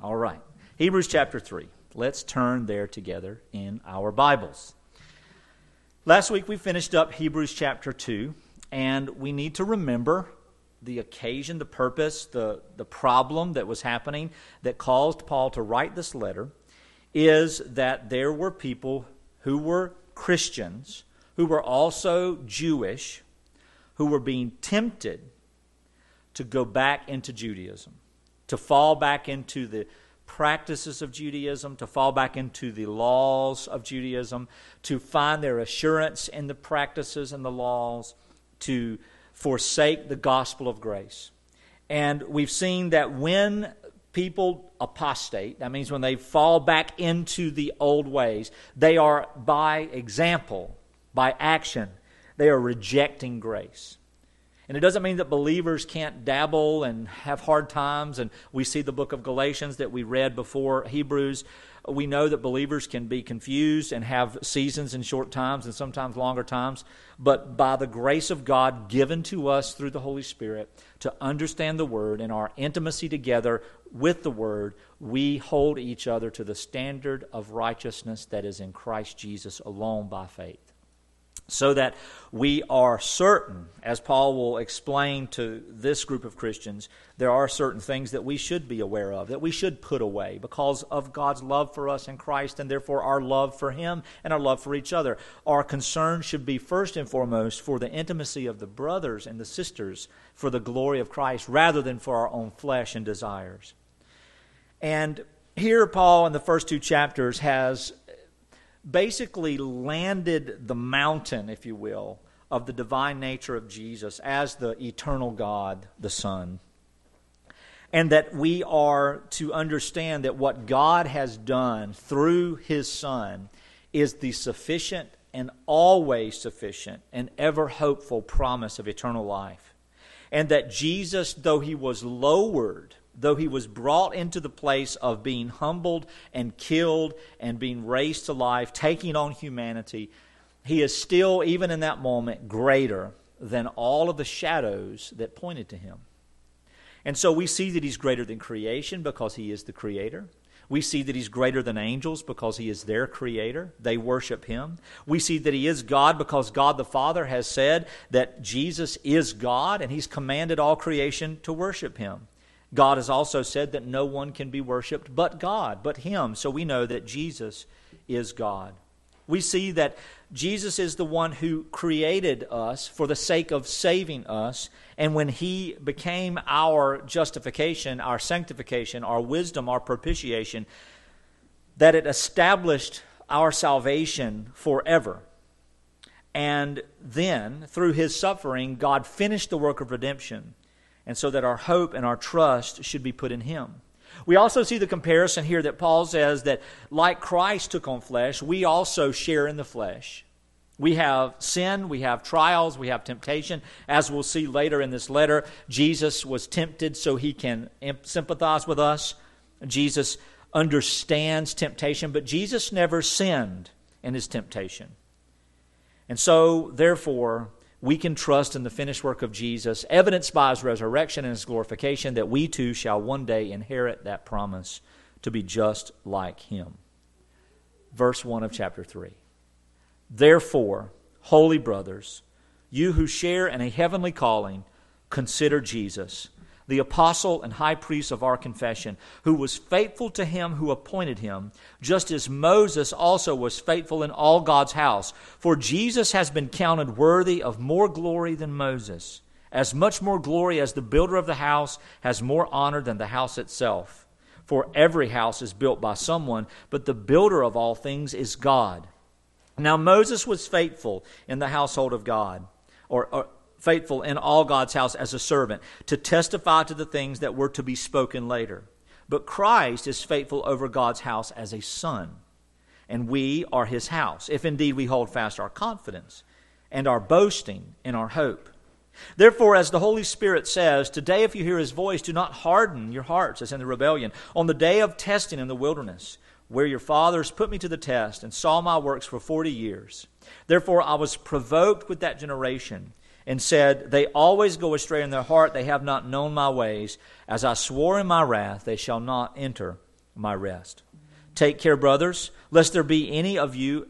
All right. Hebrews chapter 3. Let's turn there together in our Bibles. Last week we finished up Hebrews chapter 2, and we need to remember the occasion, the purpose, the problem that was happening that caused Paul to write this letter is that there were people who were Christians, who were also Jewish, who were being tempted to go back into Judaism, to fall back into the practices of Judaism, to fall back into the laws of Judaism, to find their assurance in the practices and the laws, to forsake the gospel of grace. And we've seen that when people apostate, that means when they fall back into the old ways, they are, by example, by action, they are rejecting grace. And it doesn't mean that believers can't dabble and have hard times. And we see the book of Galatians that we read before Hebrews. We know that believers can be confused and have seasons and short times and sometimes longer times. But by the grace of God given to us through the Holy Spirit to understand the Word and our intimacy together with the Word, we hold each other to the standard of righteousness that is in Christ Jesus alone by faith. So that we are certain, as Paul will explain to this group of Christians, there are certain things that we should be aware of, that we should put away because of God's love for us in Christ and therefore our love for Him and our love for each other. Our concern should be first and foremost for the intimacy of the brothers and the sisters for the glory of Christ rather than for our own flesh and desires. And here Paul in the first two chapters has basically landed the mountain, if you will, of the divine nature of Jesus as the eternal God, the Son. And that we are to understand that what God has done through His Son is the sufficient and always sufficient and ever hopeful promise of eternal life. And that Jesus, though He was lowered, though He was brought into the place of being humbled and killed and being raised to life, taking on humanity, He is still, even in that moment, greater than all of the shadows that pointed to Him. And so we see that He's greater than creation because He is the Creator. We see that He's greater than angels because He is their Creator. They worship Him. We see that He is God because God the Father has said that Jesus is God and He's commanded all creation to worship Him. God has also said that no one can be worshipped but God, but Him. So we know that Jesus is God. We see that Jesus is the one who created us for the sake of saving us. And when He became our justification, our sanctification, our wisdom, our propitiation, that it established our salvation forever. And then, through His suffering, God finished the work of redemption. And so that our hope and our trust should be put in Him. We also see the comparison here that Paul says that like Christ took on flesh, we also share in the flesh. We have sin, we have trials, we have temptation. As we'll see later in this letter, Jesus was tempted so He can sympathize with us. Jesus understands temptation, but Jesus never sinned in His temptation. And so, therefore, we can trust in the finished work of Jesus, evidenced by His resurrection and His glorification, that we too shall one day inherit that promise to be just like Him. Verse 1 of chapter 3. Therefore, holy brothers, you who share in a heavenly calling, consider Jesus, the apostle and high priest of our confession, who was faithful to Him who appointed Him, just as Moses also was faithful in all God's house. For Jesus has been counted worthy of more glory than Moses, as much more glory as the builder of the house has more honor than the house itself. For every house is built by someone, but the builder of all things is God. Now Moses was faithful in the household of God, or faithful in all God's house as a servant, to testify to the things that were to be spoken later. But Christ is faithful over God's house as a son, and we are His house, if indeed we hold fast our confidence and our boasting in our hope. Therefore, as the Holy Spirit says, today if you hear His voice, do not harden your hearts as in the rebellion, on the day of testing in the wilderness, where your fathers put me to the test and saw my works for 40 years. Therefore I was provoked with that generation, and said, they always go astray in their heart, they have not known my ways. As I swore in my wrath, they shall not enter my rest. Take care, brothers, lest there be in any of you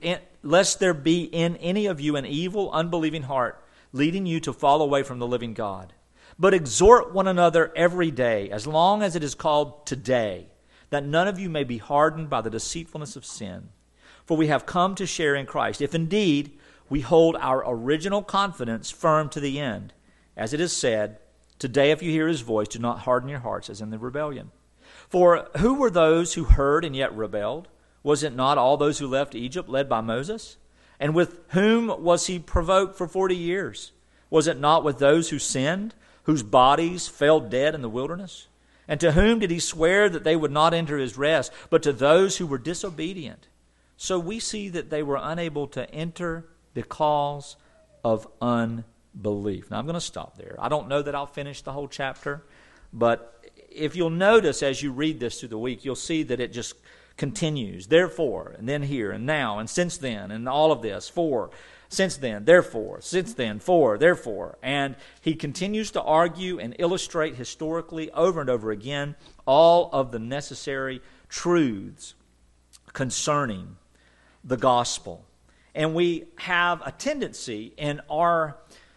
an evil, unbelieving heart, leading you to fall away from the living God. But exhort one another every day, as long as it is called today, that none of you may be hardened by the deceitfulness of sin. For we have come to share in Christ, if indeed we hold our original confidence firm to the end. As it is said, today if you hear his voice, do not harden your hearts as in the rebellion. For who were those who heard and yet rebelled? Was it not all those who left Egypt led by Moses? And with whom was he provoked for 40 years? Was it not with those who sinned, whose bodies fell dead in the wilderness? And to whom did he swear that they would not enter his rest, but to those who were disobedient? So we see that they were unable to enter because of unbelief. Now I'm going to stop there. I don't know that I'll finish the whole chapter, but if you'll notice as you read this through the week, you'll see that it just continues. Therefore, and then here, and now, and since then, and all of this. For, since then, therefore, since then, for, therefore. And he continues to argue and illustrate historically over and over again all of the necessary truths concerning the gospel. And we have a tendency in our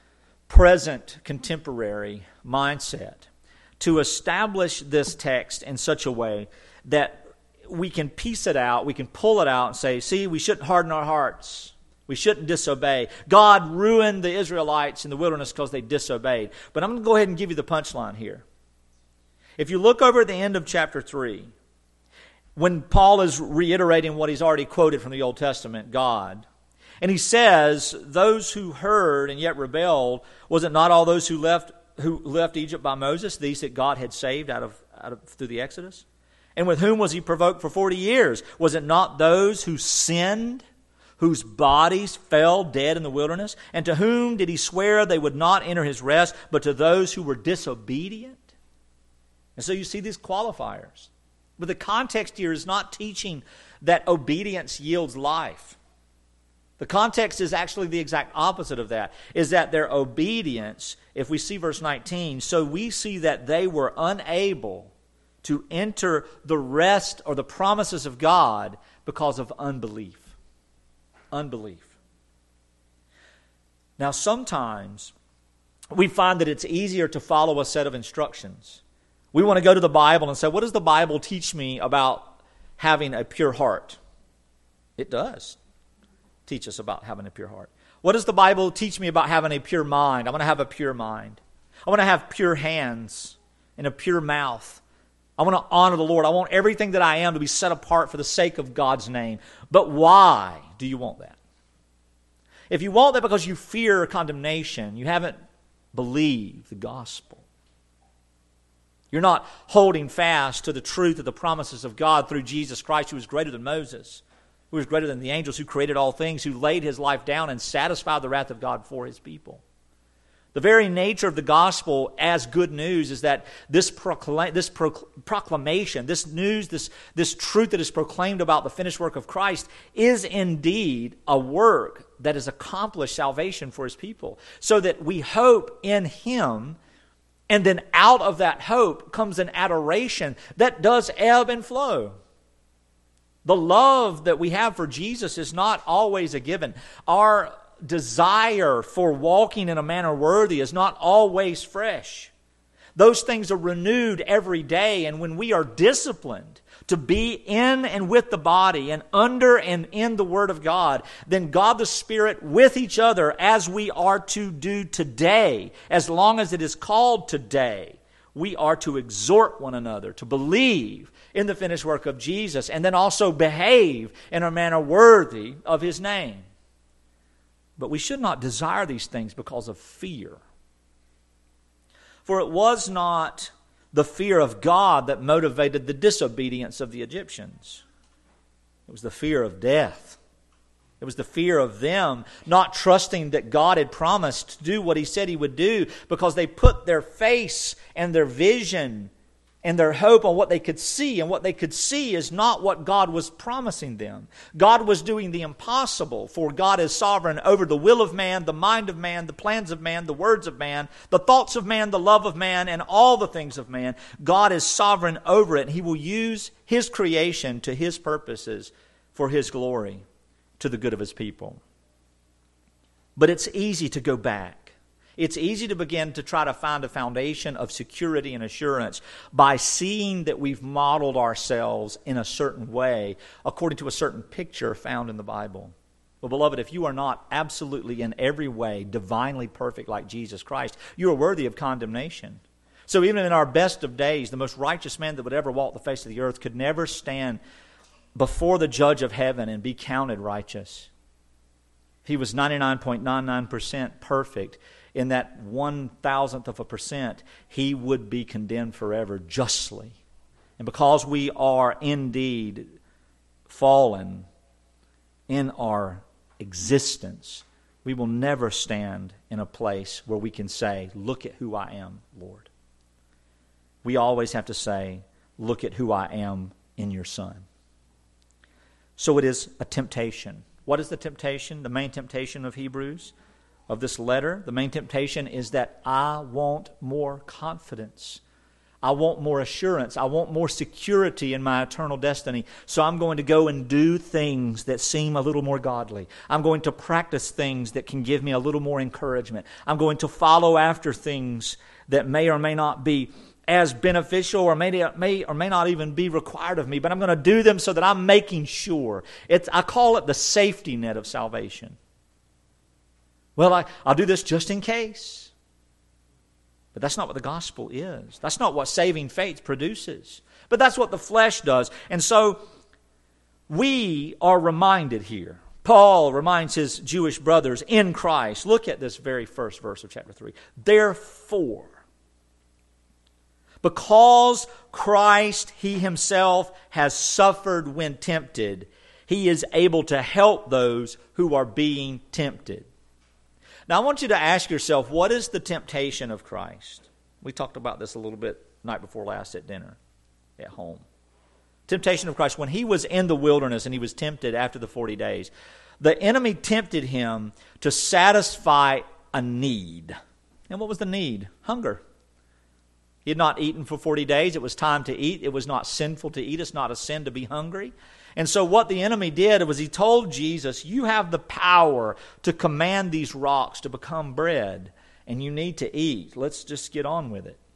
present contemporary mindset to establish this text in such a way that we can piece it out, we can pull it out and say, see, we shouldn't harden our hearts. We shouldn't disobey. God ruined the Israelites in the wilderness because they disobeyed. But I'm going to go ahead and give you the punchline here. If you look over at the end of chapter 3, when Paul is reiterating what he's already quoted from the Old Testament, God, and he says, those who heard and yet rebelled, was it not all those who left Egypt by Moses, these that God had saved out of through the Exodus? And with whom was he provoked for 40 years? Was it not those who sinned, whose bodies fell dead in the wilderness? And to whom did he swear they would not enter his rest, but to those who were disobedient? And so you see these qualifiers. But the context here is not teaching that obedience yields life. The context is actually the exact opposite of that, is that their obedience, if we see verse 19, so we see that they were unable to enter the rest or the promises of God because of unbelief. Unbelief. Now, sometimes we find that it's easier to follow a set of instructions. We want to go to the Bible and say, what does the Bible teach me about having a pure heart? It does teach us about having a pure heart. What does the Bible teach me about having a pure mind? I want to have a pure mind. I want to have pure hands and a pure mouth. I want to honor the Lord. I want everything that I am to be set apart for the sake of God's name. But why do you want that? If you want that because you fear condemnation, you haven't believed the gospel. You're not holding fast to the truth of the promises of God through Jesus Christ, who is greater than Moses, who is greater than the angels, who created all things, who laid his life down and satisfied the wrath of God for his people. The very nature of the gospel as good news is that this proclamation, this news, this truth that is proclaimed about the finished work of Christ is indeed a work that has accomplished salvation for his people, so that we hope in him. And then out of that hope comes an adoration that does ebb and flow. The love that we have for Jesus is not always a given. Our desire for walking in a manner worthy is not always fresh. Those things are renewed every day, and when we are disciplined to be in and with the body and under and in the Word of God, then God the Spirit with each other, as we are to do today, as long as it is called today, we are to exhort one another to believe in the finished work of Jesus and then also behave in a manner worthy of his name. But we should not desire these things because of fear. For it was not the fear of God that motivated the disobedience of the Egyptians. It was the fear of death. It was the fear of them not trusting that God had promised to do what he said he would do, because they put their face and their vision and their hope on what they could see, and what they could see is not what God was promising them. God was doing the impossible, for God is sovereign over the will of man, the mind of man, the plans of man, the words of man, the thoughts of man, the love of man, and all the things of man. God is sovereign over it, and He will use His creation to His purposes for His glory, to the good of His people. But it's easy to go back. It's easy to begin to try to find a foundation of security and assurance by seeing that we've modeled ourselves in a certain way according to a certain picture found in the Bible. Well, beloved, if you are not absolutely in every way divinely perfect like Jesus Christ, you are worthy of condemnation. So even in our best of days, the most righteous man that would ever walk the face of the earth could never stand before the judge of heaven and be counted righteous. He was 99.99% perfect. In that 1,000% he would be condemned forever justly. And because we are indeed fallen in our existence, we will never stand in a place where we can say, "Look at who I am, Lord." We always have to say, "Look at who I am in your Son." So it is a temptation. What is the temptation? The main temptation of Hebrews, of this letter, the main temptation is that I want more confidence. I want more assurance. I want more security in my eternal destiny. So I'm going to go and do things that seem a little more godly. I'm going to practice things that can give me a little more encouragement. I'm going to follow after things that may or may not be as beneficial or may or may not even be required of me, but I'm going to do them so that I'm making sure. I call it the safety net of salvation. Well, I'll do this just in case. But that's not what the gospel is. That's not what saving faith produces. But that's what the flesh does. And so we are reminded here. Paul reminds his Jewish brothers in Christ. Look at this very first verse of chapter 3. Therefore, because Christ, He Himself, has suffered when tempted, He is able to help those who are being tempted. Now, I want you to ask yourself, what is the temptation of Christ? We talked about this a little bit night before last at dinner at home. Temptation of Christ. When He was in the wilderness and He was tempted after the 40 days, the enemy tempted Him to satisfy a need. And what was the need? Hunger. He had not eaten for 40 days. It was time to eat. It was not sinful to eat. It's not a sin to be hungry. And so what the enemy did was he told Jesus, you have the power to command these rocks to become bread, and you need to eat. Let's just get on with it.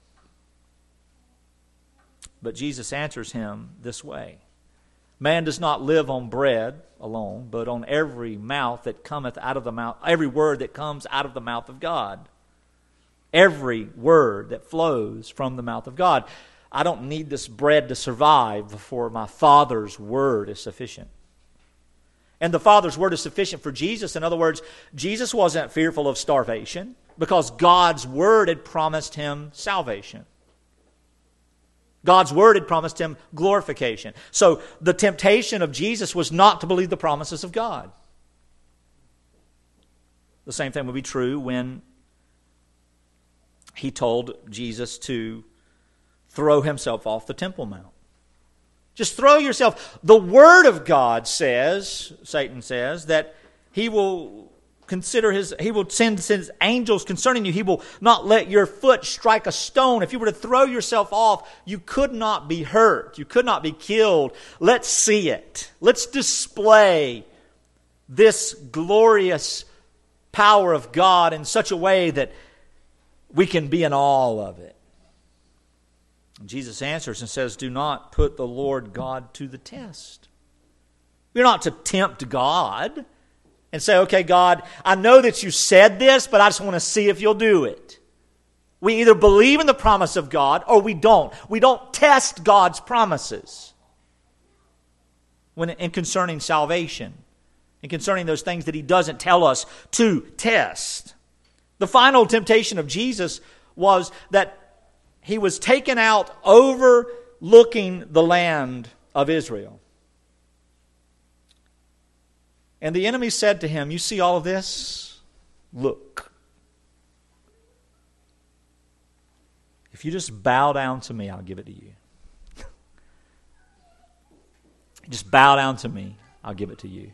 But Jesus answers him this way. Man does not live on bread alone, but on every mouth that cometh out of the mouth, every word that comes out of the mouth of God. Every word that flows from the mouth of God. I don't need this bread to survive before my Father's word is sufficient. And the Father's word is sufficient for Jesus. In other words, Jesus wasn't fearful of starvation because God's word had promised him salvation. God's word had promised him glorification. So the temptation of Jesus was not to believe the promises of God. The same thing would be true when He told Jesus to throw himself off the Temple Mount. Just throw yourself. The Word of God says, Satan says, that he will send his angels concerning you. He will not let your foot strike a stone. If you were to throw yourself off, you could not be hurt. You could not be killed. Let's see it. Let's display this glorious power of God in such a way that we can be in awe of it. Jesus answers and says, do not put the Lord God to the test. We're not to tempt God and say, okay, God, I know that you said this, but I just want to see if you'll do it. We either believe in the promise of God or we don't. We don't test God's promises in concerning salvation and concerning those things that He doesn't tell us to test. The final temptation of Jesus was that He was taken out overlooking the land of Israel. And the enemy said to Him, you see all of this? Look. If you just bow down to me, I'll give it to you. Just bow down to me. I'll give it to you.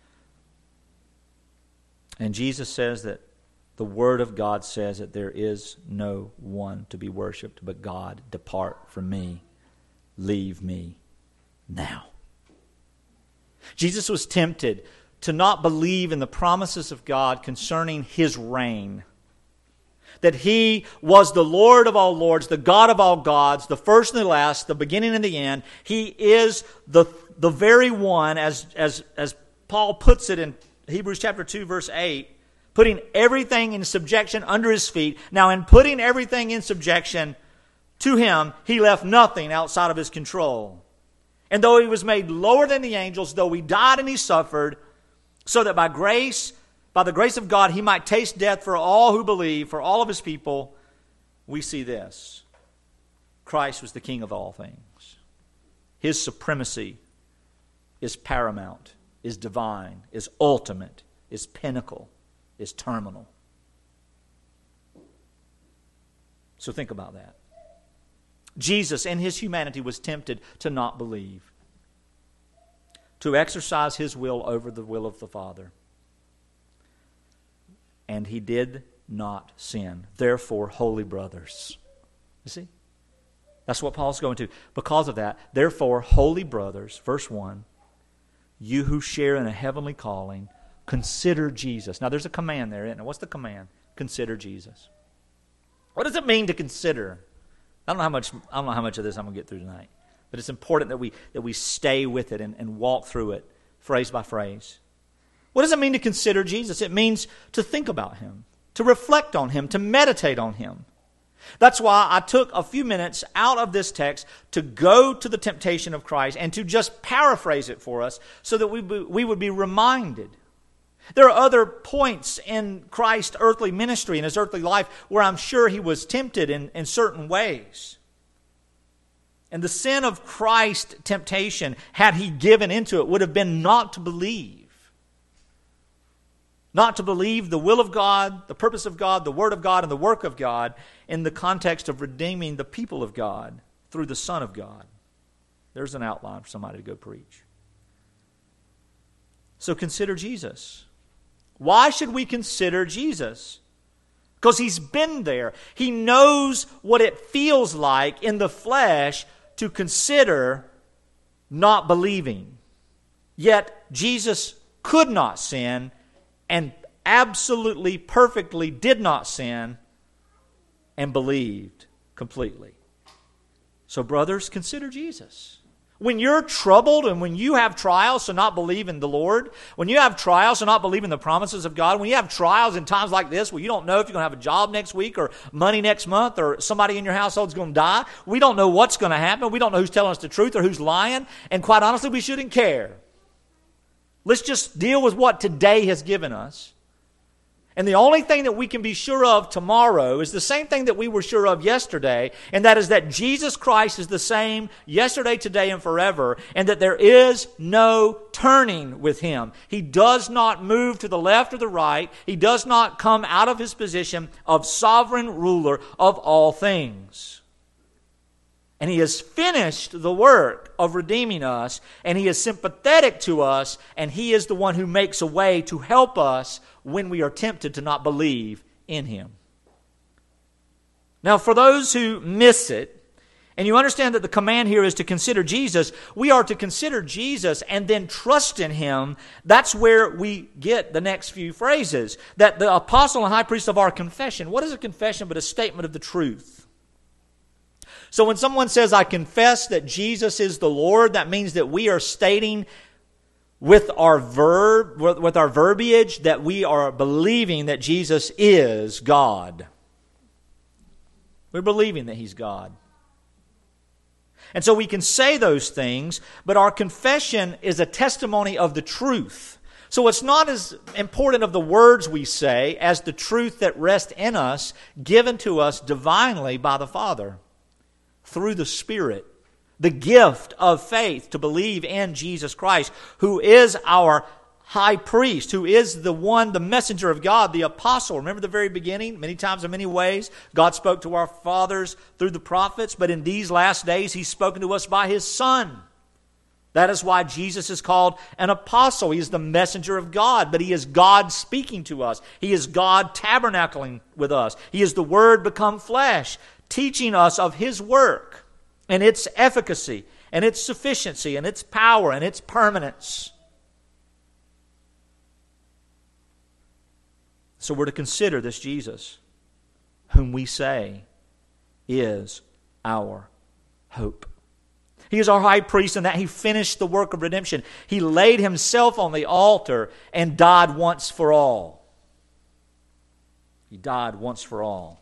And Jesus says that the Word of God says that there is no one to be worshipped but God. Depart from me. Leave me now. Jesus was tempted to not believe in the promises of God concerning His reign. That He was the Lord of all lords, the God of all gods, the first and the last, the beginning and the end. He is the very one, as Paul puts it in Hebrews chapter 2, verse 8, putting everything in subjection under His feet. Now, in putting everything in subjection to Him, He left nothing outside of His control. And though He was made lower than the angels, though He died and He suffered, so that by the grace of God, He might taste death for all who believe, for all of His people, we see this. Christ was the King of all things. His supremacy is paramount, is divine, is ultimate, is pinnacle, is terminal. So think about that. Jesus in His humanity was tempted to not believe, to exercise His will over the will of the Father. And He did not sin. Therefore, holy brothers. You see? That's what Paul's going to. Because of that, therefore, holy brothers, verse 1, you who share in a heavenly calling, consider Jesus. Now, there's a command there, isn't there? What's the command? Consider Jesus. What does it mean to consider? I don't know how much of this I'm going to get through tonight. But it's important that we stay with it and walk through it, phrase by phrase. What does it mean to consider Jesus? It means to think about Him, to reflect on Him, to meditate on Him. That's why I took a few minutes out of this text to go to the temptation of Christ and to just paraphrase it for us so that we would be reminded. There are other points in Christ's earthly ministry and His earthly life where I'm sure He was tempted in certain ways. And the sin of Christ's temptation, had He given into it, would have been not to believe. Not to believe the will of God, the purpose of God, the Word of God, and the work of God in the context of redeeming the people of God through the Son of God. There's an outline for somebody to go preach. So consider Jesus. Why should we consider Jesus? Because He's been there. He knows what it feels like in the flesh to consider not believing. Yet Jesus could not sin and absolutely, perfectly did not sin and believed completely. So brothers, consider Jesus. When you're troubled and when you have trials to not believe in the Lord, when you have trials to not believe in the promises of God, when you have trials in times like this where you don't know if you're going to have a job next week or money next month or somebody in your household is going to die, we don't know what's going to happen. We don't know who's telling us the truth or who's lying. And quite honestly, we shouldn't care. Let's just deal with what today has given us. And the only thing that we can be sure of tomorrow is the same thing that we were sure of yesterday, and that is that Jesus Christ is the same yesterday, today, and forever, and that there is no turning with Him. He does not move to the left or the right. He does not come out of His position of sovereign ruler of all things. And He has finished the work of redeeming us, and He is sympathetic to us, and He is the one who makes a way to help us when we are tempted to not believe in Him. Now, for those who miss it, and you understand that the command here is to consider Jesus, we are to consider Jesus and then trust in Him. That's where we get the next few phrases. That the apostle and high priest of our confession. What is a confession but a statement of the truth? So when someone says, I confess that Jesus is the Lord, that means that we are stating with our verbiage that we are believing that Jesus is God. We're believing that He's God. And so we can say those things, but our confession is a testimony of the truth. So it's not as important of the words we say as the truth that rests in us, given to us divinely by the Father through the Spirit. The gift of faith to believe in Jesus Christ, who is our high priest, who is the one, the messenger of God, the apostle. Remember the very beginning? Many times in many ways, God spoke to our fathers through the prophets, but in these last days, He's spoken to us by His Son. That is why Jesus is called an apostle. He is the messenger of God, but he is God speaking to us. He is God tabernacling with us. He is the Word become flesh, teaching us of his work and its efficacy and its sufficiency and its power and its permanence. So we're to consider this Jesus, whom we say is our hope. He is our high priest in that he finished the work of redemption. He laid himself on the altar and died once for all. He died once for all.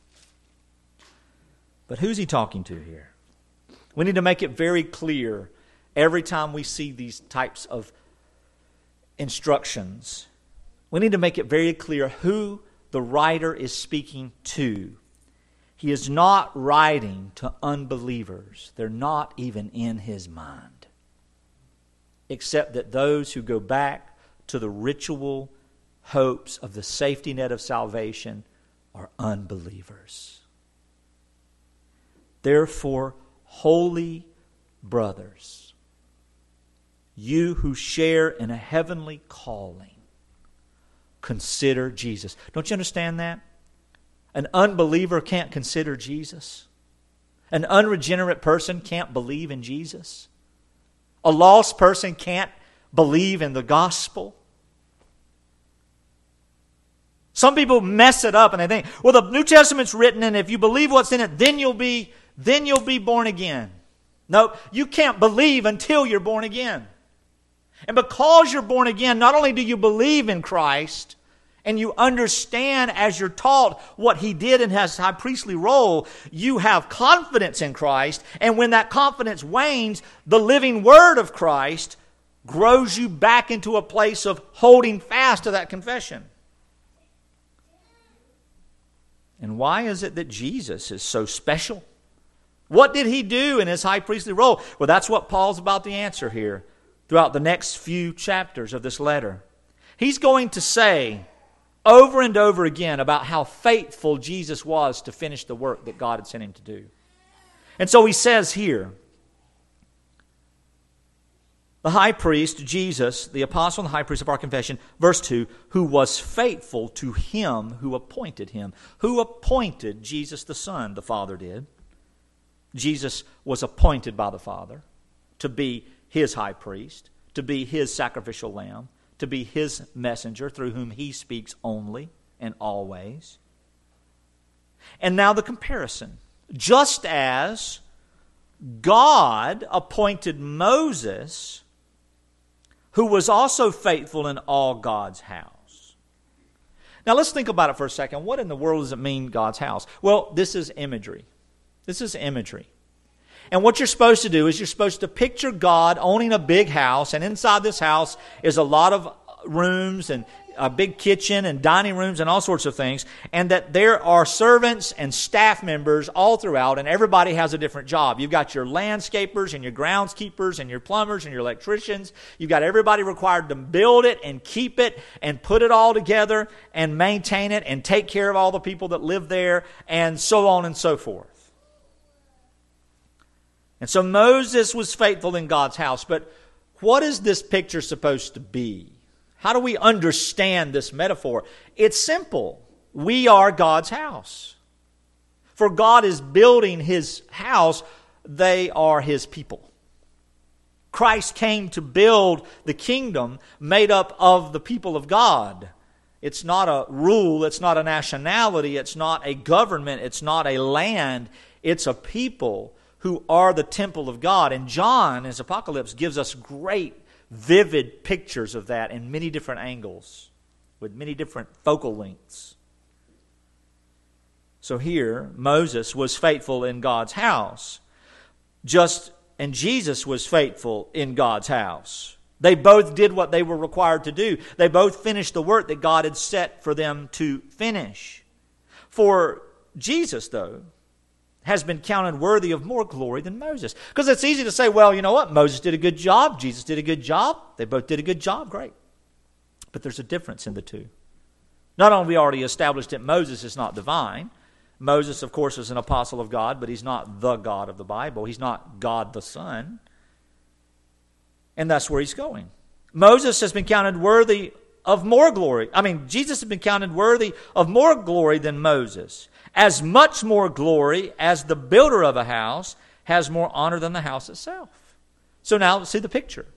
But who's he talking to here? We need to make it very clear every time we see these types of instructions. We need to make it very clear who the writer is speaking to. He is not writing to unbelievers. They're not even in his mind. Except that those who go back to the ritual hopes of the safety net of salvation are unbelievers. Therefore, holy brothers, you who share in a heavenly calling, consider Jesus. Don't you understand that? An unbeliever can't consider Jesus. An unregenerate person can't believe in Jesus. A lost person can't believe in the gospel. Some people mess it up and they think, well, the New Testament's written, and if you believe what's in it, then you'll be born again. No, you can't believe until you're born again. And because you're born again, not only do you believe in Christ, and you understand as you're taught what he did in his high priestly role, you have confidence in Christ. And when that confidence wanes, the living word of Christ grows you back into a place of holding fast to that confession. And why is it that Jesus is so special? What did he do in his high priestly role? Well, that's what Paul's about to answer here throughout the next few chapters of this letter. He's going to say over and over again about how faithful Jesus was to finish the work that God had sent him to do. And so he says here, the high priest, Jesus, the apostle and high priest of our confession, verse 2, who was faithful to him who appointed him. Who appointed Jesus the Son? The Father did. Jesus was appointed by the Father to be his high priest, to be his sacrificial lamb, to be his messenger through whom he speaks only and always. And now the comparison. Just as God appointed Moses, who was also faithful in all God's house. Now let's think about it for a second. What in the world does it mean, God's house? Well, this is imagery. This is imagery. And what you're supposed to do is you're supposed to picture God owning a big house, and inside this house is a lot of rooms and a big kitchen and dining rooms and all sorts of things, and that there are servants and staff members all throughout, and everybody has a different job. You've got your landscapers and your groundskeepers and your plumbers and your electricians. You've got everybody required to build it and keep it and put it all together and maintain it and take care of all the people that live there and so on and so forth. And so Moses was faithful in God's house. But what is this picture supposed to be? How do we understand this metaphor? It's simple. We are God's house. For God is building his house. They are his people. Christ came to build the kingdom made up of the people of God. It's not a rule. It's not a nationality. It's not a government. It's not a land. It's a people who are the temple of God. And John, in his Apocalypse, gives us great, vivid pictures of that in many different angles, with many different focal lengths. So here, Moses was faithful in God's house, and Jesus was faithful in God's house. They both did what they were required to do. They both finished the work that God had set for them to finish. For Jesus, though, has been counted worthy of more glory than Moses. Because it's easy to say, well, you know what? Moses did a good job. Jesus did a good job. They both did a good job. Great. But there's a difference in the two. Not only have we already established that Moses is not divine. Moses, of course, is an apostle of God, but he's not the God of the Bible. He's not God the Son. And that's where he's going. Moses has been counted worthy of more glory. Jesus has been counted worthy of more glory than Moses. As much more glory as the builder of a house has more honor than the house itself. So now see the picture.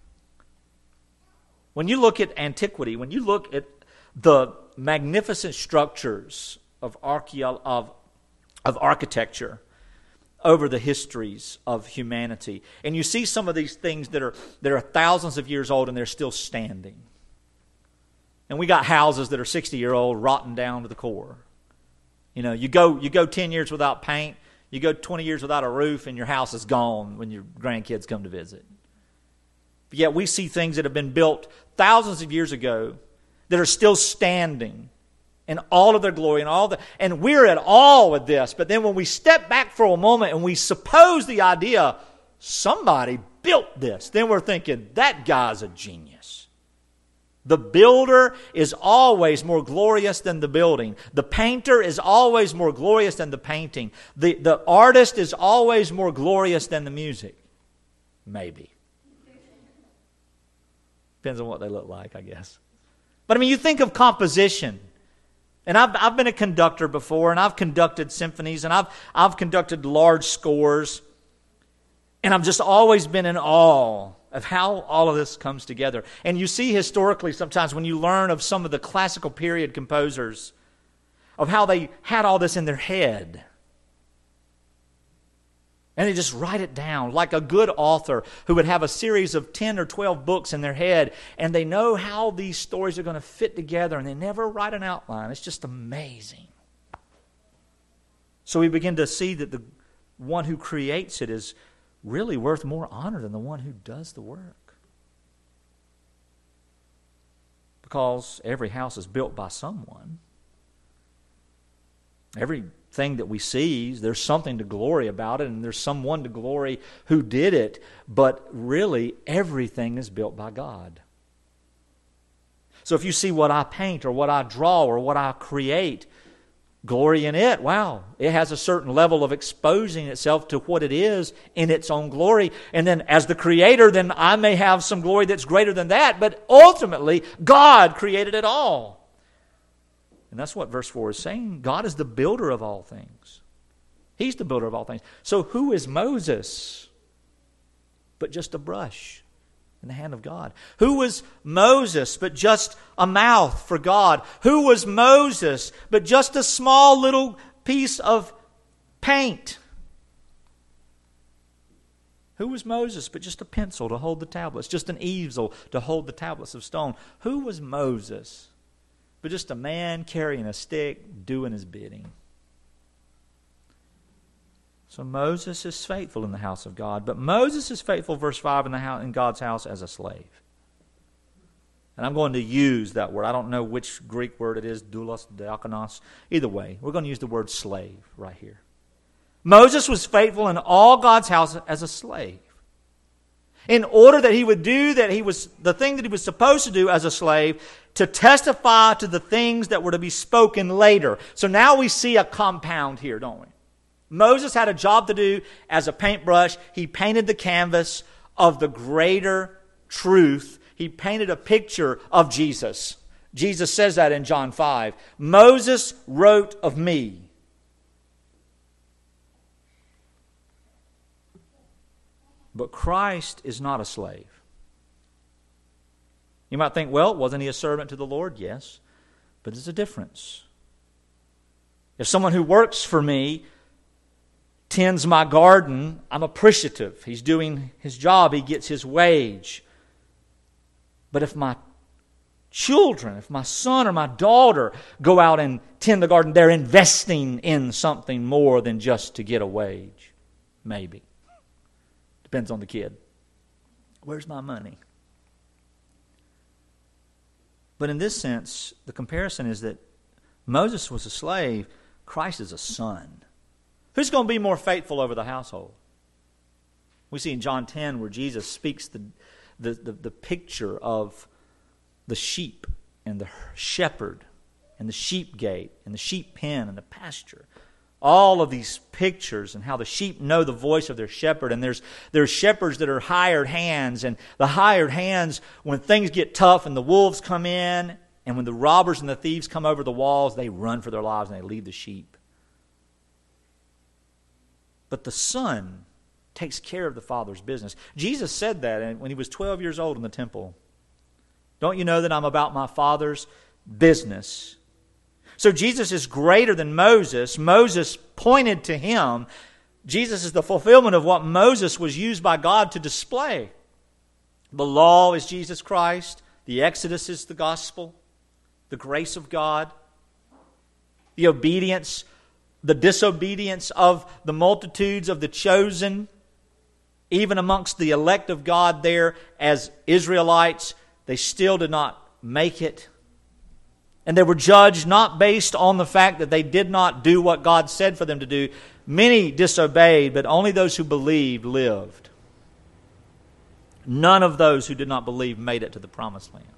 When you look at antiquity, when you look at the magnificent structures of architecture over the histories of humanity, and you see some of these things that are thousands of years old and they're still standing. And we got houses that are 60-year-old rotting down to the core. You go 10 years without paint, you go 20 years without a roof, and your house is gone when your grandkids come to visit. But yet we see things that have been built thousands of years ago that are still standing in all of their glory and we're at awe with this. But then when we step back for a moment and we suppose the idea somebody built this, then we're thinking that guy's a genius. The builder is always more glorious than the building. The painter is always more glorious than the painting. The artist is always more glorious than the music. Maybe. Depends on what they look like, I guess. But you think of composition. And I've been a conductor before, and I've conducted symphonies, and I've conducted large scores. And I've just always been in awe of how all of this comes together. And you see historically sometimes when you learn of some of the classical period composers, of how they had all this in their head. And they just write it down like a good author who would have a series of 10 or 12 books in their head, and they know how these stories are going to fit together, and they never write an outline. It's just amazing. So we begin to see that the one who creates it is really worth more honor than the one who does the work. Because every house is built by someone. Everything that we see, there's something to glory about it, and there's someone to glory who did it. But really, everything is built by God. So if you see what I paint or what I draw or what I create, glory in it, wow, it has a certain level of exposing itself to what it is in its own glory. And then as the creator, then I may have some glory that's greater than that. But ultimately, God created it all. And that's what verse 4 is saying. God is the builder of all things. He's the builder of all things. So who is Moses but just a brush in the hand of God? Who was Moses but just a mouth for God? Who was Moses but just a small little piece of paint? Who was Moses but just a pencil to hold the tablets, just an easel to hold the tablets of stone? Who was Moses but just a man carrying a stick doing his bidding? So Moses is faithful in the house of God, but Moses is faithful, verse 5, in God's house as a slave. And I'm going to use that word. I don't know which Greek word it is, doulos, diakonos. Either way, we're going to use the word slave right here. Moses was faithful in all God's house as a slave. In order that he would do the thing that he was supposed to do as a slave, to testify to the things that were to be spoken later. So now we see a compound here, don't we? Moses had a job to do as a paintbrush. He painted the canvas of the greater truth. He painted a picture of Jesus. Jesus says that in John 5. Moses wrote of me. But Christ is not a slave. You might think, well, wasn't he a servant to the Lord? Yes. But there's a difference. If someone who works for me tends my garden, I'm appreciative. He's doing his job. He gets his wage. But if my children, if my son or my daughter go out and tend the garden, they're investing in something more than just to get a wage. Maybe. Depends on the kid. Where's my money? But in this sense, the comparison is that Moses was a slave, Christ is a son. Who's going to be more faithful over the household? We see in John 10 where Jesus speaks the picture of the sheep and the shepherd and the sheep gate and the sheep pen and the pasture. all of these pictures and how the sheep know the voice of their shepherd. And there's shepherds that are hired hands. And the hired hands, when things get tough and the wolves come in, and when the robbers and the thieves come over the walls, they run for their lives and they leave the sheep. But the Son takes care of the Father's business. Jesus said that when he was 12 years old in the temple. Don't you know that I'm about my Father's business? So Jesus is greater than Moses. Moses pointed to him. Jesus is the fulfillment of what Moses was used by God to display. The law is Jesus Christ. The Exodus is the gospel. The grace of God. The obedience, the disobedience of the multitudes of the chosen, even amongst the elect of God there as Israelites, they still did not make it. And they were judged not based on the fact that they did not do what God said for them to do. Many disobeyed, but only those who believed lived. None of those who did not believe made it to the promised land.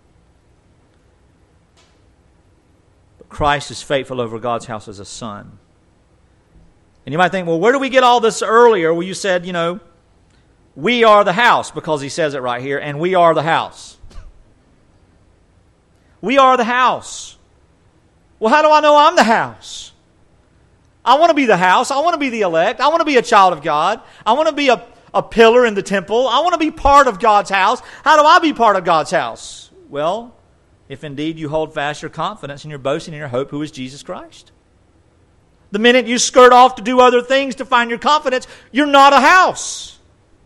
But Christ is faithful over God's house as a son. And you might think, well, where do we get all this earlier? Well, you said, we are the house, because he says it right here, and we are the house. We are the house. Well, how do I know I'm the house? I want to be the house. I want to be the elect. I want to be a child of God. I want to be a pillar in the temple. I want to be part of God's house. How do I be part of God's house? Well, if indeed you hold fast your confidence and your boasting and your hope, who is Jesus Christ. The minute you skirt off to do other things to find your confidence, you're not a house.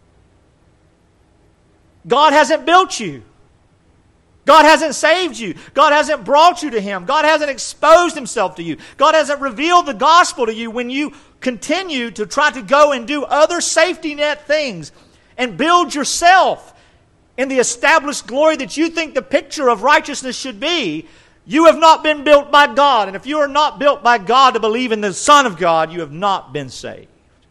God hasn't built you. God hasn't saved you. God hasn't brought you to Him. God hasn't exposed Himself to you. God hasn't revealed the gospel to you when you continue to try to go and do other safety net things and build yourself in the established glory that you think the picture of righteousness should be. You have not been built by God. And if you are not built by God to believe in the Son of God, you have not been saved.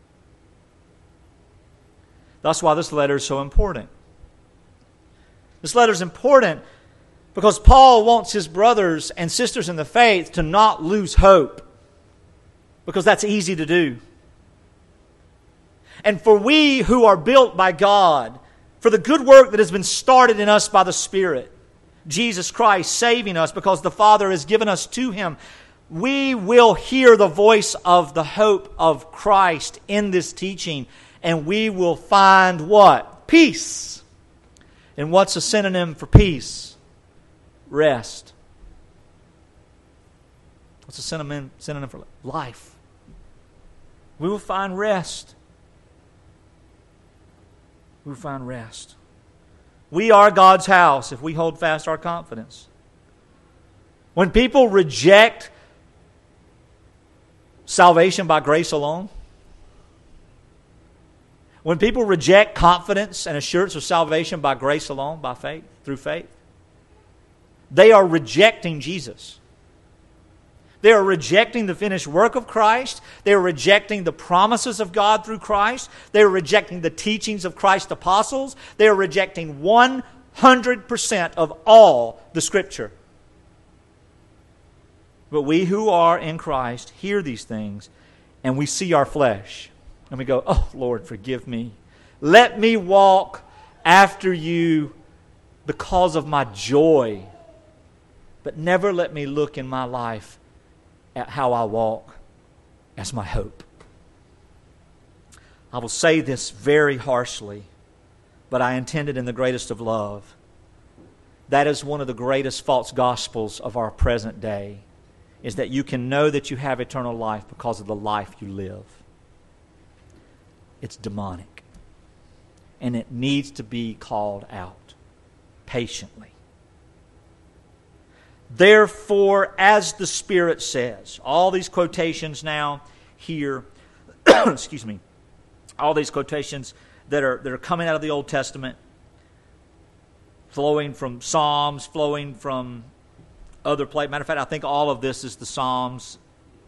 That's why this letter is so important. This letter is important because Paul wants his brothers and sisters in the faith to not lose hope, because that's easy to do. And for we who are built by God, for the good work that has been started in us by the Spirit, Jesus Christ saving us because the Father has given us to Him, we will hear the voice of the hope of Christ in this teaching, and we will find what? Peace. And what's a synonym for peace? Rest. What's a synonym for life? We will find rest. We will find rest. We are God's house if we hold fast our confidence. When people reject salvation by grace alone, when people reject confidence and assurance of salvation by grace alone, by faith, through faith, they are rejecting Jesus. They are rejecting the finished work of Christ. They are rejecting the promises of God through Christ. They are rejecting the teachings of Christ's apostles. They are rejecting 100% of all the Scripture. But we who are in Christ hear these things, and we see our flesh. And we go, oh, Lord, forgive me. Let me walk after you because of my joy. But never let me look in my life at how I walk as my hope. I will say this very harshly, but I intend it in the greatest of love. That is one of the greatest false gospels of our present day, is that you can know that you have eternal life because of the life you live. It's demonic. And it needs to be called out patiently. Therefore, as the Spirit says, all these quotations now here, excuse me, all these quotations that are coming out of the Old Testament, flowing from Psalms, flowing from other places. Matter of fact, I think all of this is the Psalms.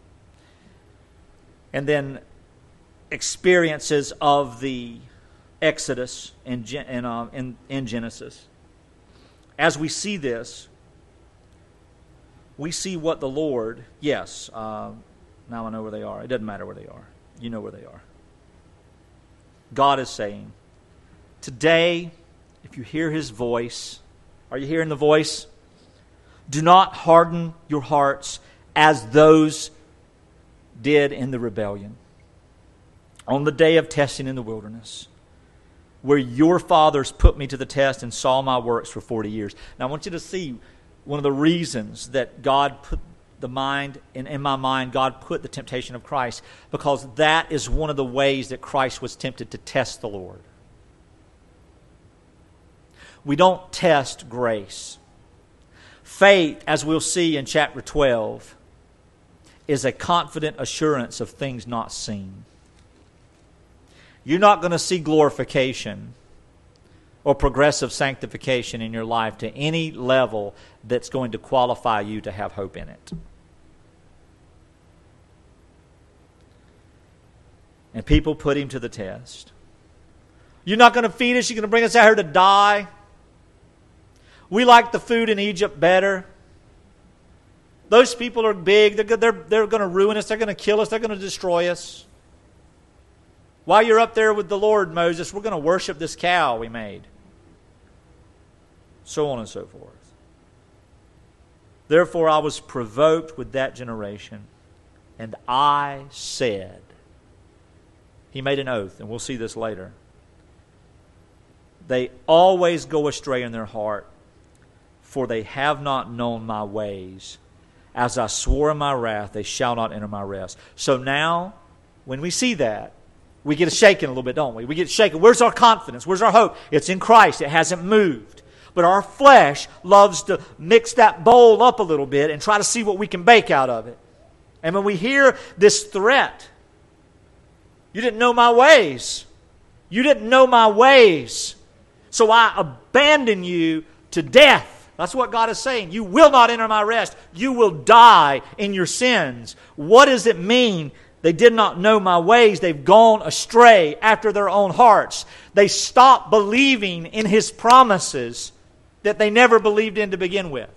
And then experiences of the Exodus in Genesis. As we see this, we see what the Lord, Now I know where they are. It doesn't matter where they are. You know where they are. God is saying, today, if you hear His voice, are you hearing the voice? Do not harden your hearts as those did in the rebellion on the day of testing in the wilderness, where your fathers put me to the test and saw my works for 40 years. Now I want you to see one of the reasons that God put the mind, in my mind, God put the temptation of Christ, because that is one of the ways that Christ was tempted to test the Lord. We don't test grace. Faith, as we'll see in chapter 12, is a confident assurance of things not seen. You're not going to see glorification or progressive sanctification in your life to any level that's going to qualify you to have hope in it. And people put Him to the test. You're not going to feed us. You're going to bring us out here to die. We like the food in Egypt better. Those people are big. They're going to ruin us. They're going to kill us. They're going to destroy us. While you're up there with the Lord, Moses, we're going to worship this cow we made. So on and so forth. Therefore I was provoked with that generation, and I said, He made an oath, and we'll see this later. They always go astray in their heart, for they have not known my ways. As I swore in my wrath, they shall not enter my rest. So now, when we see that, we get shaken a little bit, don't we? We get shaken. Where's our confidence? Where's our hope? It's in Christ. It hasn't moved. But our flesh loves to mix that bowl up a little bit and try to see what we can bake out of it. And when we hear this threat, you didn't know my ways. You didn't know my ways. So I abandon you to death. That's what God is saying. You will not enter my rest. You will die in your sins. What does it mean? They did not know my ways. They've gone astray after their own hearts. They stopped believing in His promises that they never believed in to begin with.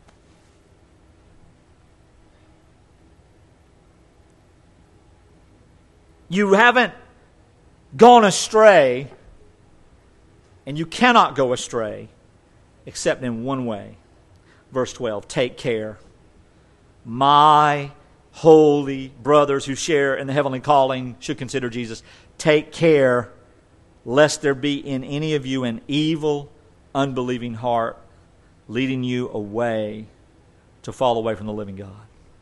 You haven't gone astray, and you cannot go astray except in one way. Verse 12, take care. My holy brothers who share in the heavenly calling should consider Jesus. Take care lest there be in any of you an evil, unbelieving heart leading you away to fall away from the living God.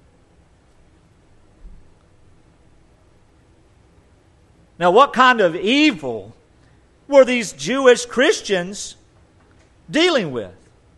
Now, what kind of evil were these Jewish Christians dealing with?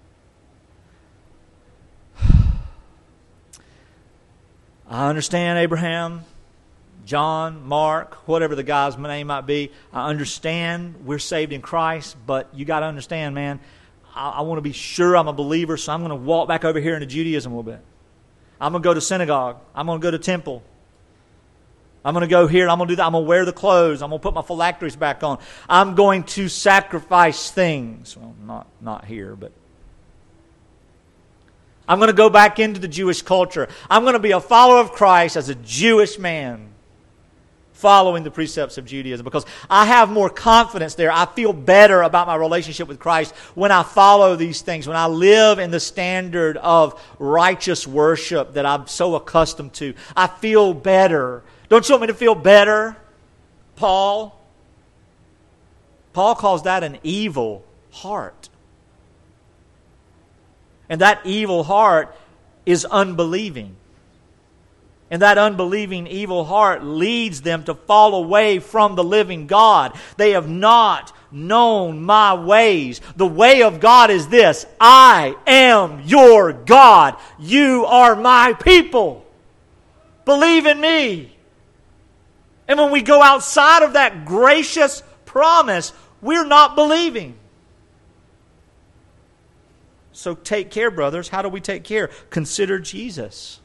I understand Abraham, John, Mark, whatever the guy's name might be. I understand we're saved in Christ, but you got to understand, man, I want to be sure I'm a believer, so I'm going to walk back over here into Judaism a little bit. I'm going to go to synagogue. I'm going to go to temple. I'm going to go here and I'm going to do that. I'm going to wear the clothes. I'm going to put my phylacteries back on. I'm going to sacrifice things. Well, not here, but I'm going to go back into the Jewish culture. I'm going to be a follower of Christ as a Jewish man, following the precepts of Judaism, because I have more confidence there. I feel better about my relationship with Christ when I follow these things, when I live in the standard of righteous worship that I'm so accustomed to. I feel better. Don't you want me to feel better, Paul? Paul calls that an evil heart. And that evil heart is unbelieving. And that unbelieving evil heart leads them to fall away from the living God. They have not known my ways. The way of God is this: I am your God. You are my people. Believe in me. And when we go outside of that gracious promise, we're not believing. So take care, brothers. How do we take care? Consider Jesus.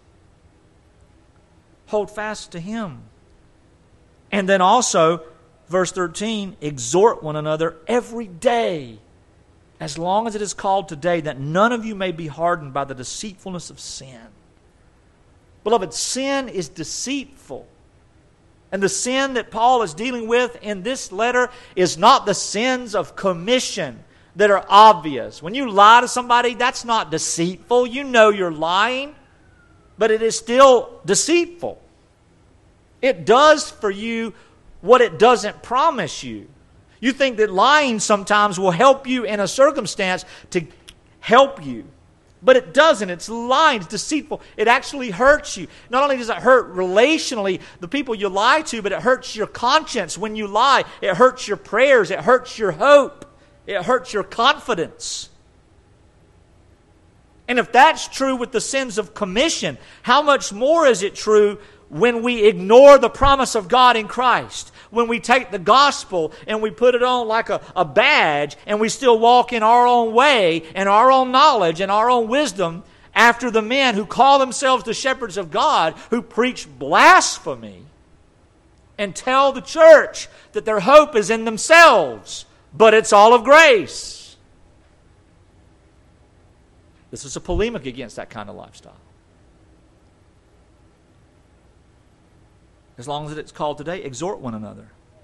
Hold fast to Him. And then also, verse 13, exhort one another every day, as long as it is called today, that none of you may be hardened by the deceitfulness of sin. Beloved, sin is deceitful. And the sin that Paul is dealing with in this letter is not the sins of commission that are obvious. When you lie to somebody, that's not deceitful. You know you're lying, but it is still deceitful. It does for you what it doesn't promise you. You think that lying sometimes will help you in a circumstance to help you. But it doesn't. It's lying. It's deceitful. It actually hurts you. Not only does it hurt relationally, the people you lie to, but it hurts your conscience when you lie. It hurts your prayers. It hurts your hope. It hurts your confidence. And if that's true with the sins of commission, how much more is it true when we ignore the promise of God in Christ? When we take the gospel and we put it on like a badge and we still walk in our own way and our own knowledge and our own wisdom after the men who call themselves the shepherds of God, who preach blasphemy and tell the church that their hope is in themselves, but it's all of grace. This is a polemic against that kind of lifestyle. As long as it's called today, exhort one another.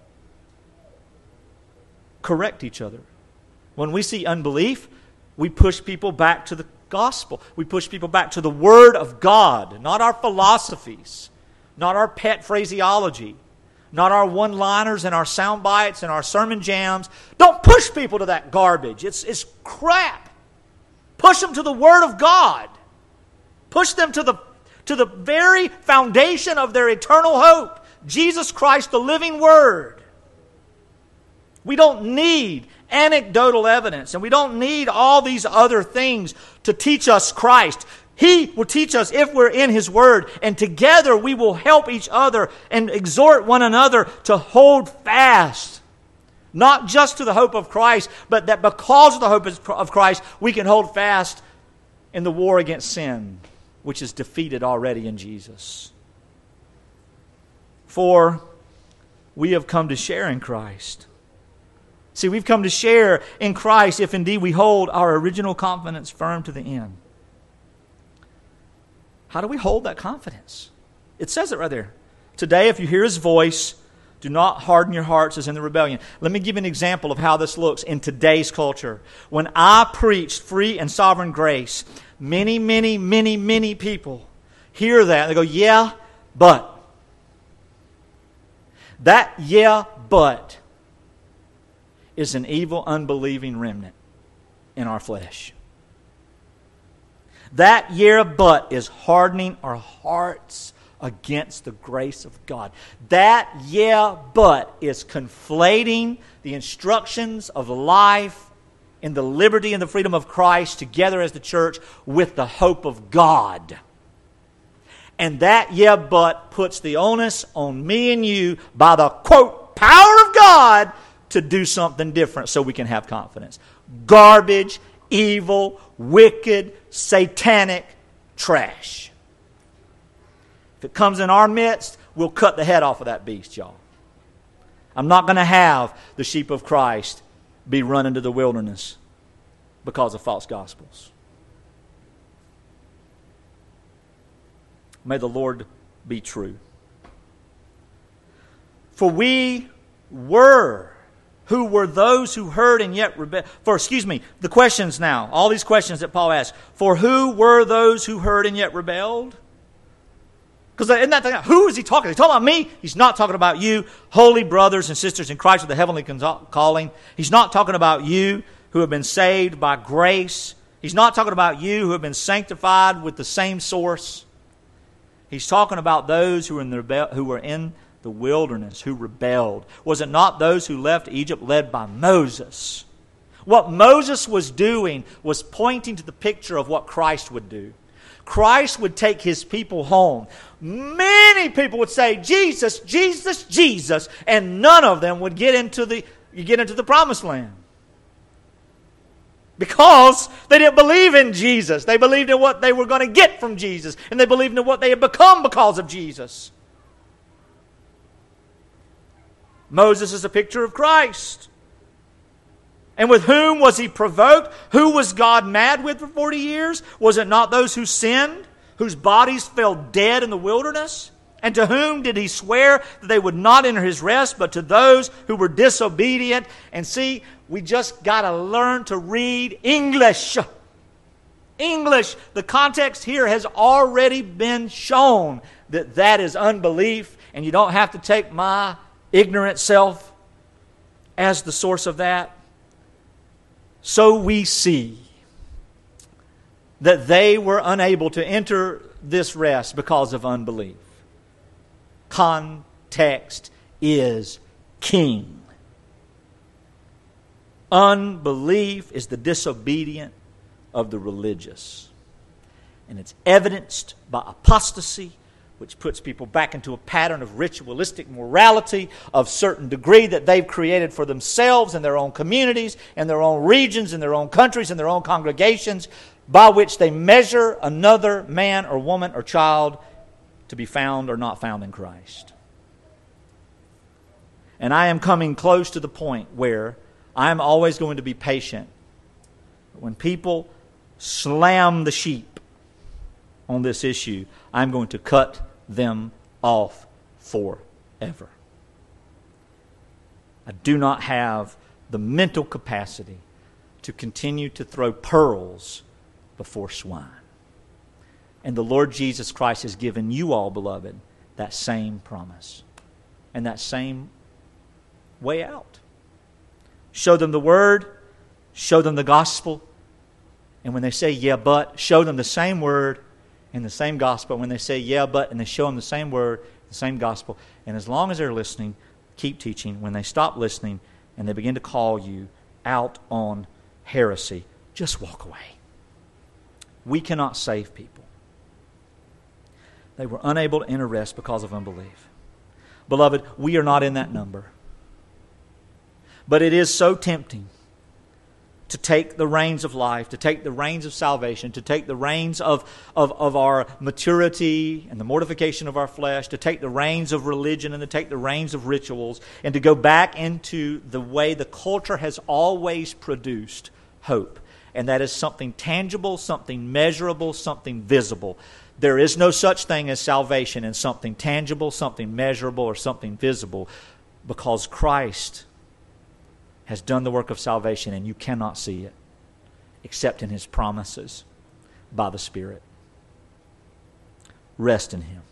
Correct each other. When we see unbelief, we push people back to the gospel. We push people back to the Word of God, not our philosophies, not our pet phraseology, not our one-liners and our sound bites and our sermon jams. Don't push people to that garbage. It's crap. Push them to the Word of God. Push them to the very foundation of their eternal hope, Jesus Christ, the living Word. We don't need anecdotal evidence, and we don't need all these other things to teach us Christ. He will teach us if we're in His Word, and together we will help each other and exhort one another to hold fast. Not just to the hope of Christ, but that because of the hope of Christ, we can hold fast in the war against sin, which is defeated already in Jesus. For we have come to share in Christ. See, we've come to share in Christ if indeed we hold our original confidence firm to the end. How do we hold that confidence? It says it right there. Today, if you hear His voice, do not harden your hearts as in the rebellion. Let me give you an example of how this looks in today's culture. When I preached free and sovereign grace, many people hear that and they go, yeah, but. That yeah, but is an evil, unbelieving remnant in our flesh. That yeah, but is hardening our hearts against the grace of God. That yeah, but is conflating the instructions of life in the liberty and the freedom of Christ together as the church with the hope of God. And that yeah, but puts the onus on me and you by the, quote, power of God to do something different so we can have confidence. Garbage, evil, wicked, satanic trash. If it comes in our midst, we'll cut the head off of that beast, y'all. I'm not going to have the sheep of Christ be run into the wilderness because of false gospels. May the Lord be true. For we were, who were those who heard and yet rebelled. The questions now, all these questions that Paul asked. For who were those who heard and yet rebelled? Because isn't that the guy? Who is he talking? He's talking about me. He's not talking about you, holy brothers and sisters in Christ with the heavenly calling. He's not talking about you who have been saved by grace. He's not talking about you who have been sanctified with the same source. He's talking about those who were in the wilderness, who rebelled. Was it not those who left Egypt led by Moses? What Moses was doing was pointing to the picture of what Christ would do. Christ would take His people home. Many people would say, Jesus, Jesus, Jesus, and none of them would get into the promised land. Because they didn't believe in Jesus. They believed in what they were going to get from Jesus. And they believed in what they had become because of Jesus. Moses is a picture of Christ. And with whom was he provoked? Who was God mad with for 40 years? Was it not those who sinned? whose bodies fell dead in the wilderness? And to whom did he swear that they would not enter his rest, but to those who were disobedient? And see, we just got to learn to read English. English. The context here has already been shown that that is unbelief, and you don't have to take my ignorant self as the source of that. So we see that they were unable to enter this rest because of unbelief. Context is king. Unbelief is the disobedient of the religious. And it's evidenced by apostasy, which puts people back into a pattern of ritualistic morality of certain degree that they've created for themselves in their own communities, in their own regions, in their own countries, in their own congregations, by which they measure another man or woman or child to be found or not found in Christ. And I am coming close to the point where I am always going to be patient. When people slam the sheep on this issue, I'm going to cut them off forever. I do not have the mental capacity to continue to throw pearls before swine. And the Lord Jesus Christ has given you all, beloved, that same promise and that same way out. Show them the Word, show them the gospel, and when they say, yeah, but, show them the same Word and the same gospel. When they say, yeah, but, and they show them the same Word, the same gospel, and as long as they're listening, keep teaching. When they stop listening and they begin to call you out on heresy, just walk away. We cannot save people. They were unable to enter rest because of unbelief. Beloved, we are not in that number. But it is so tempting to take the reins of life, to take the reins of salvation, to take the reins of our maturity and the mortification of our flesh, to take the reins of religion and to take the reins of rituals, and to go back into the way the culture has always produced hope. And that is something tangible, something measurable, something visible. There is no such thing as salvation in something tangible, something measurable, or something visible, because Christ has done the work of salvation and you cannot see it except in His promises by the Spirit. Rest in Him.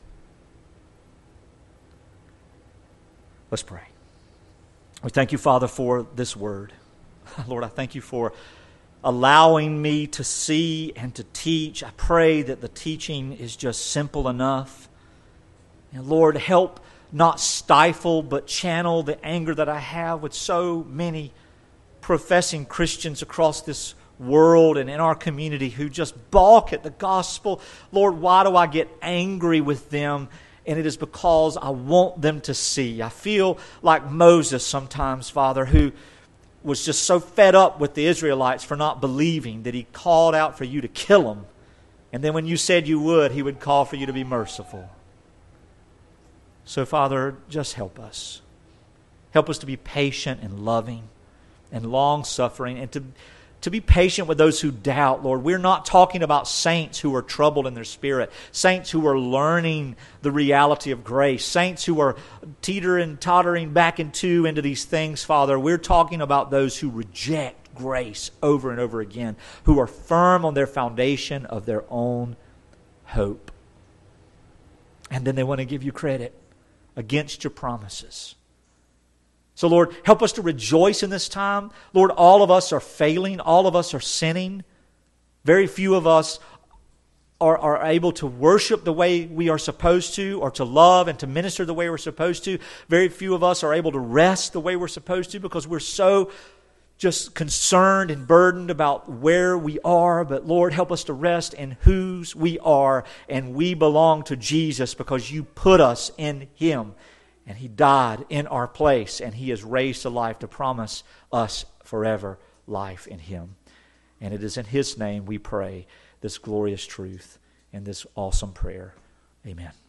Let's pray. We thank you, Father, for this word. Lord, I thank you for allowing me to see and to teach. I pray that the teaching is just simple enough. And Lord, help not stifle but channel the anger that I have with so many professing Christians across this world and in our community who just balk at the gospel. Lord, why do I get angry with them? And it is because I want them to see. I feel like Moses sometimes, Father, who was just so fed up with the Israelites for not believing that he called out for you to kill them. And then when you said you would, he would call for you to be merciful. So, Father, just help us. Help us to be patient and loving and long-suffering, and to be patient with those who doubt, Lord. We're not talking about saints who are troubled in their spirit, saints who are learning the reality of grace, saints who are tottering back into these things, Father. We're talking about those who reject grace over and over again, who are firm on their foundation of their own hope. And then they want to give you credit against your promises. So, Lord, help us to rejoice in this time. Lord, all of us are failing. All of us are sinning. Very few of us are able to worship the way we are supposed to, or to love and to minister the way we're supposed to. Very few of us are able to rest the way we're supposed to because we're so just concerned and burdened about where we are. But Lord, help us to rest in whose we are, and we belong to Jesus because you put us in Him. And He died in our place, and He is raised to life to promise us forever life in Him. And it is in His name we pray this glorious truth and this awesome prayer. Amen.